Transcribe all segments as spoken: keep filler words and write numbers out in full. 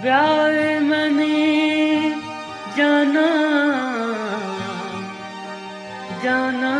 ब्याह मैंने जाना जाना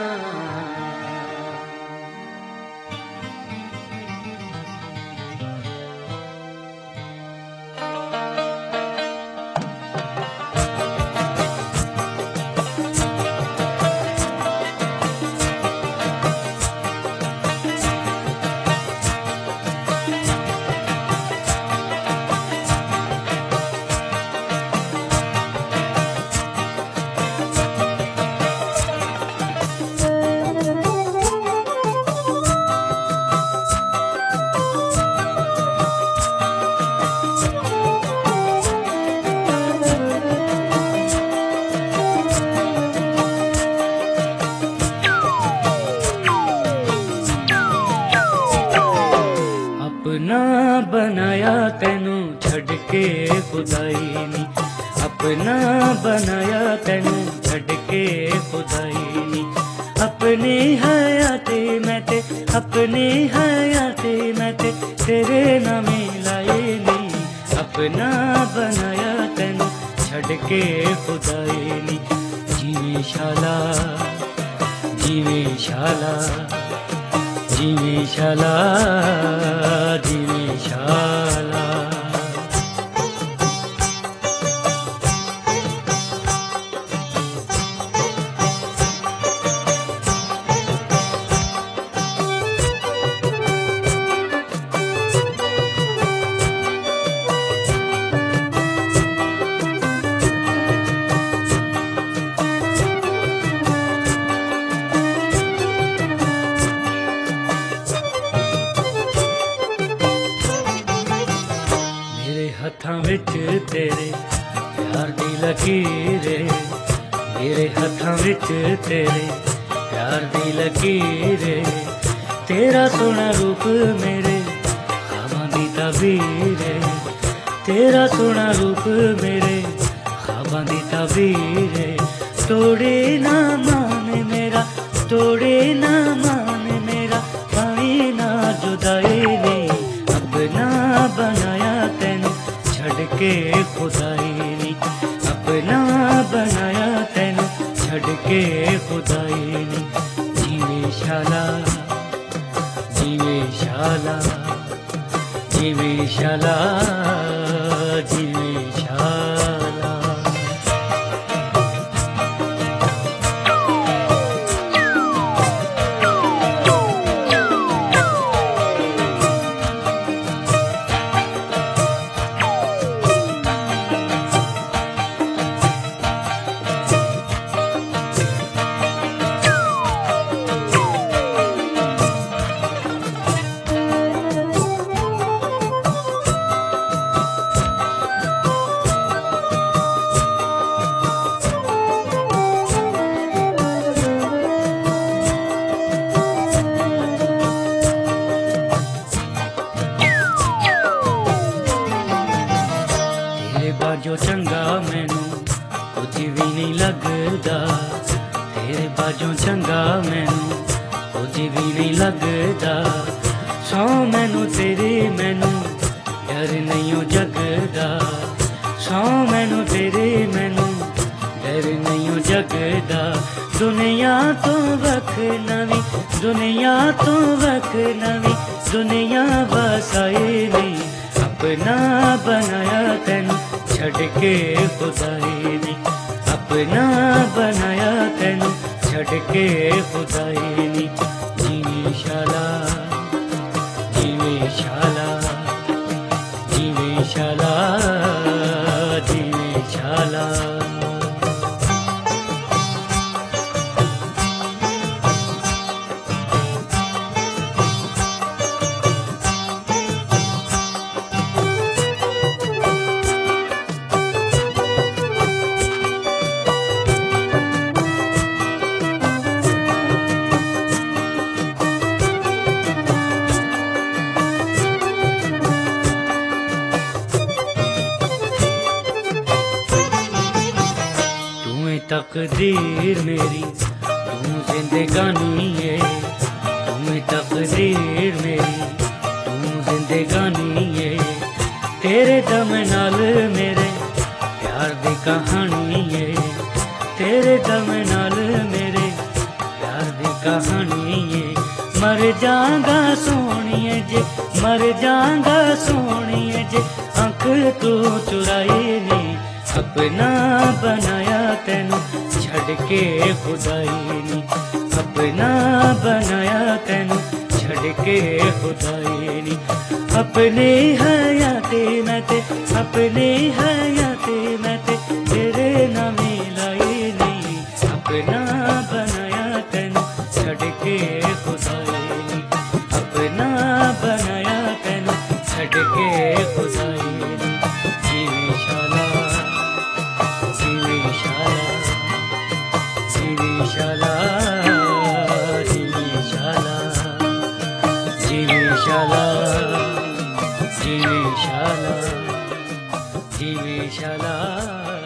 अपना बनाया तेनू छड़ के खुदाई नी, अपना बनाया तेनू छड़ के खुदाई नी। अपनी हयाती मैं ते अपनी हयाती मैं ते तेरे नामे लाए नी। अपना बनाया तेनू छड़ के खुदाई नी। जीवे शाला जीवे शाला जीवे शाला जीवे शाला। हत्थां विच तेरे प्यार दी लकीर, मेरे हत्थां विच तेरे प्यार दी लकीर। तेरा सोना रूप मेरे ख्वाबां दी ताबीर, तेरा सोना रूप मेरे ख्वाबां दी ताबीर। तोड़े ना मान मेरा तोड़े ना मान मेरा पाई ना जुदाई ने। अपना बनाया तेनू छड़ के खुदाई नी, अपना बनाया तेनू छड़ के खुदाई नी। जीवे शाला जीवे शाला जीवे शाला जीवे शाला। बाजो चंगा मैनू कुछ भी नहीं लगदा, तेरे बाजो चंगा मैनू कुछ भी नहीं लगदा। सौ मैनू तेरे मैनू डर नहीं हो जगदा, सौ मैनू तेरे मैनू डर नहीं हो जगदा। दुनिया तो वख नवी दुनिया तो वख नवी दुनिया बसाए नहीं। अपना बनाया तेनू छड़ के खुदाई नी, अपना बनाया तेनू छड़ के खुदाई नी। जीवे शाला जीवे शाला जीवे शाला जीवे शाला। तकदीर मेरी तू जिंदगानी है, तू तकदीर मेरी तू जिंदगानी है। तेरे दम तेरे गम नाल मेरे प्यार दी कहानी है। मर जांगा सोनिए जे, मर जांगा सोनिए जे अख तू चुराई नी। अपना बनाया तेनू छड़ के खुदाई नी, अपना बनाया तेनू छड़ के खुदाई नी। अपने हयाते मैं ते, अपने हयाते मैं ते तेरे नाम लाई नी। अपना बनाया तेनू छड़ के खुदाई नी, अपना बनाया तेनू छड़ के खुदाई नी। जीवे शाला, जीवे शाला, जीवे शाला, जीवे शाला, जीवे शाला, जीवे शाला, जीवे शाला।